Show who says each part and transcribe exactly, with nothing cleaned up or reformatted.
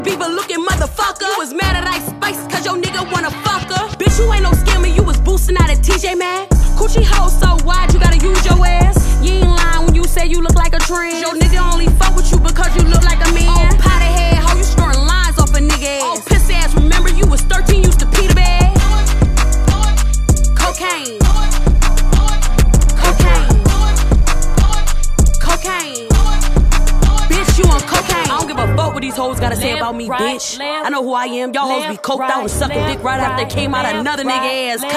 Speaker 1: Beaver looking motherfucker. You was mad at Ice Spice cause your nigga wanna fuck her. Bitch, you ain't no scammer, you was boosting out at T J Maxx. Coochie hole so wide, you gotta use your ass. You ain't lying when you say you look like a trend. Your nigga only fuck with you because you look like a man. Oh, potty head, how you scoring lines off a nigga ass. Oh, piss ass, remember you was thirteen, used to pee the bag. Cocaine. Cocaine. Cocaine. Bitch, you on cocaine. I don't give a fuck what these hoes gotta say about me, bitch. I know who I am. Y'all hoes be coked out and sucking dick right after they came out another nigga ass.